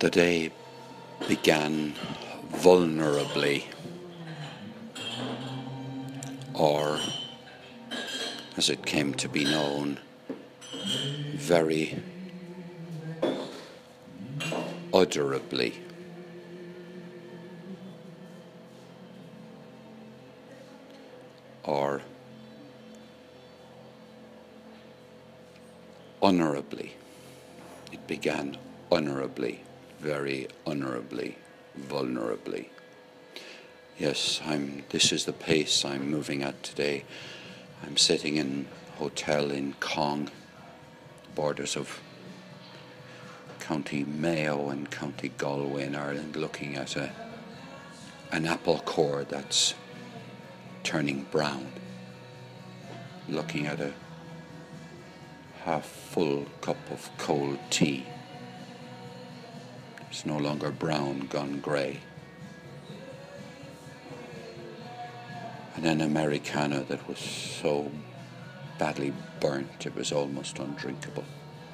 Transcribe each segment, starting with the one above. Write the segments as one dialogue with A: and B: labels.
A: The day began vulnerably, or as it came to be known, very utterably. Or honourably. It began honourably, very honourably, vulnerably. Yes, this is the pace I'm moving at today. I'm sitting in a hotel in Cong, borders of County Mayo and County Galway in Ireland, looking at an apple core that's turning brown, looking at a half-full cup of cold tea. It's no longer brown, gone grey. And an Americano that was so badly burnt it was almost undrinkable.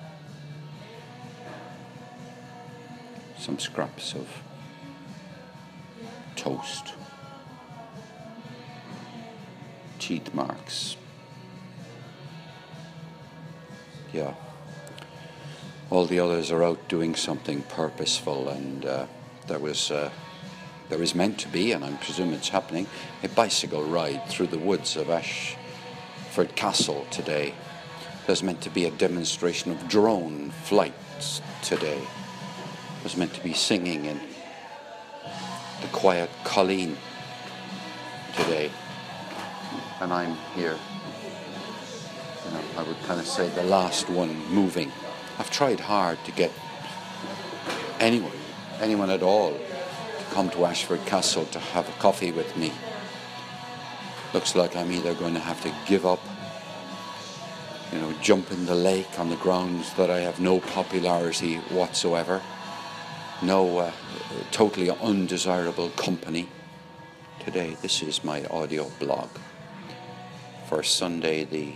A: Some scraps of toast. Teeth marks. Yeah. All the others are out doing something purposeful, and there is meant to be, and I presume it's happening, a bicycle ride through the woods of Ashford Castle today. There's meant to be a demonstration of drone flights today. There's meant to be singing in the quiet Colleen today. And I'm here. I would kind of say the last one moving. I've tried hard to get anyone at all, to come to Ashford Castle to have a coffee with me. Looks like I'm either going to have to give up, jump in the lake on the grounds that I have no popularity whatsoever, no totally undesirable company. Today, this is my audio blog for Sunday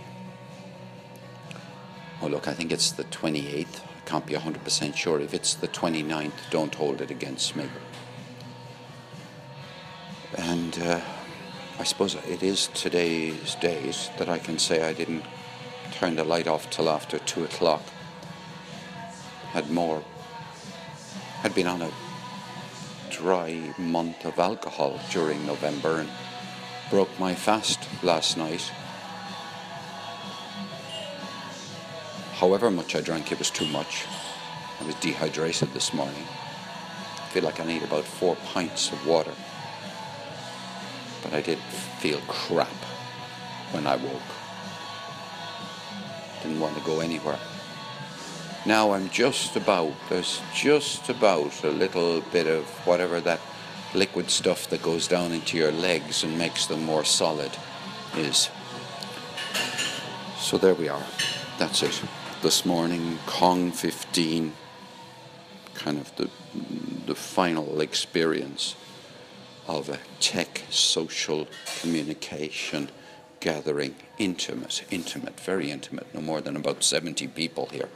A: I think it's the 28th. I can't be 100% sure. If it's the 29th, don't hold it against me. And I suppose it is today's date that I can say I didn't turn the light off till after 2 o'clock. Had been on a dry month of alcohol during November and broke my fast last night. However much I drank, it was too much. I was dehydrated this morning. I feel like I need about 4 pints of water. But I did feel crap when I woke. Didn't want to go anywhere. Now there's just about a little bit of whatever that liquid stuff that goes down into your legs and makes them more solid is. So there we are. That's it. This morning, Cong 15, kind of the final experience of a tech social communication gathering, intimate, very intimate, no more than about 70 people here.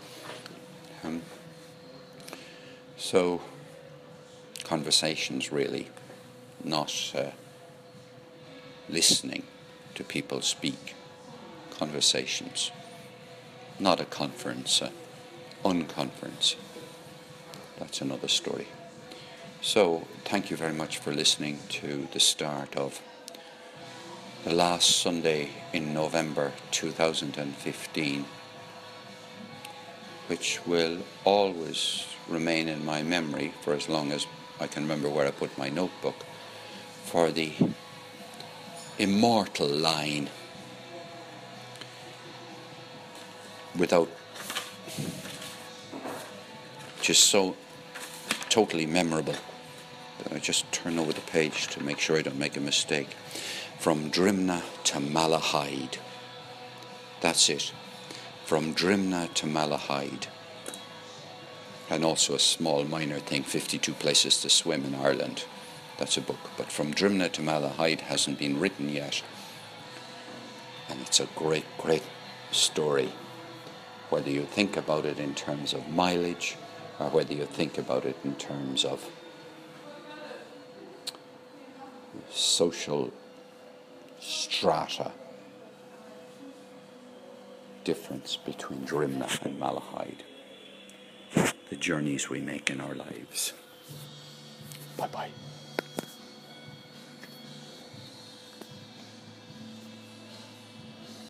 A: So, conversations really, not listening to people speak. Conversations. Not a conference, unconference. That's another story. So, thank you very much for listening to the start of the last Sunday in November 2015, which will always remain in my memory for as long as I can remember where I put my notebook, for the immortal line, without just so totally memorable that I just turn over the page to make sure I don't make a mistake. From Drimnagh to Malahide. That's it. From Drimnagh to Malahide. And also a small minor thing, 52 Places to Swim in Ireland. That's a book. But From Drimnagh to Malahide hasn't been written yet. And it's a great, great story. Whether you think about it in terms of mileage, or whether you think about it in terms of social strata difference between Drimnagh and Malahide, the journeys we make in our lives. Bye-bye.